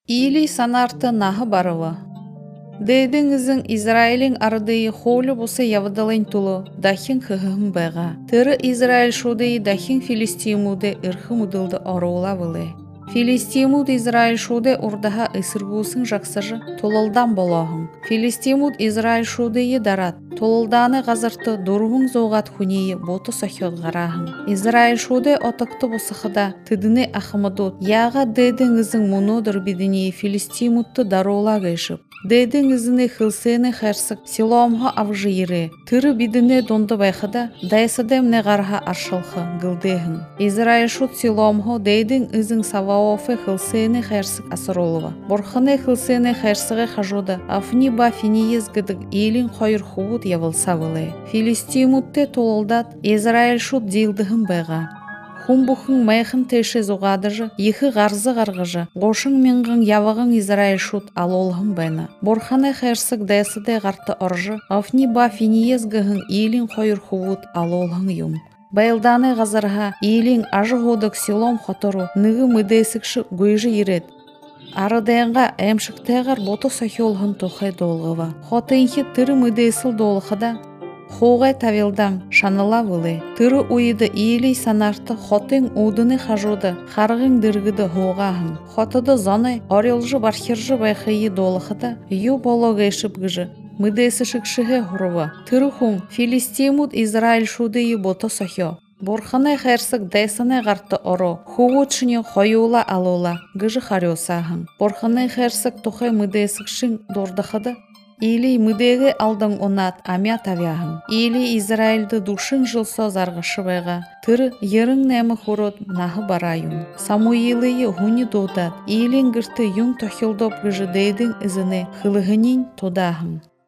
Или санарты нахы барыла. Дэйдіңізің Израилің ардыйы холі бұсы явдалын тұлы, дахин хығым бәға. Тыры Израиль шудыйы дахин Филистимуды ырхы мұдылды аруыла вылы. Филистимуд Израиль шуды урдаха ысыргусын жақсыжы толылдан болағын. Филистимуд Израиль шудыйы дарат. Толылданы ғазырты дұрғын зоғат хүнейі боты сахиот ғарағын. Израиль шуды отықты бұсықыда тыдыны ақымыдуд. Яға дэйдіңізің мұнудыр бидіне Филистимудты даруыла гайшып. Дэйдіңізіні хылсыны хәрсік силомға авжиыры. Тыры бидіне донды байқыда дайсыдемне ғарға аршылқы гылдығын. Израиль шуд силомға дэйдің ізің саваофы хылсыны хәрсік асыролыва. Борхыны хылсыны хәрсігі қажуды афни ба финиез гыдық елін қойыр хубуд явылса вылы. Филистимудты толылдат Израиль шуд дейлдығын байға. Хумбухын майхын теші зуғадыжы, ехі ғарзы ғарғыжы, ғошың менғын явығын Израиль шут алолғын бәні. Борханы қайырсық дәсіде ғарты ұржы, афни ба финиез гығын елін қойыр хувуд алолғын юм. Байлданы ғазарға елін ажы ғодық силом қотыру, нығы мүдесікші гөйжі ерет. Арыдайынға әмшіктәғар боты сахиолғын тұқай долғыва. Хотынхи тыры мүдесіл долғыда, Хоғай тавилдан шаныла вылы. Тыры уйды иелей санарты хотын удыны хажуды, харғын дыргыды хоғағын. Хотыды заны орелжы бархиржы байхайы долықыда, ю болог эшіп гыжы. Мүдесі шықшығы ғұрыва. Тыры хун Филистимуд Израиль шуды боты сахио. Борханы хайрсық дайсаны ғарты оро. Хуғучыны хойула алула, гыжы хариосағын. Борханы хайрсық тұхай мүдесікшін дордықыды. Или мүдегі алдың онат амя тавяғын. Или Израильды душын жылсо зарғышы байға. Тыры ерің нәмі хорот нахы барайын. Самуилыйы хуни додат. Илин гырты юң тохилдоп гыжы дейдің ізіні хылығынин тодағын.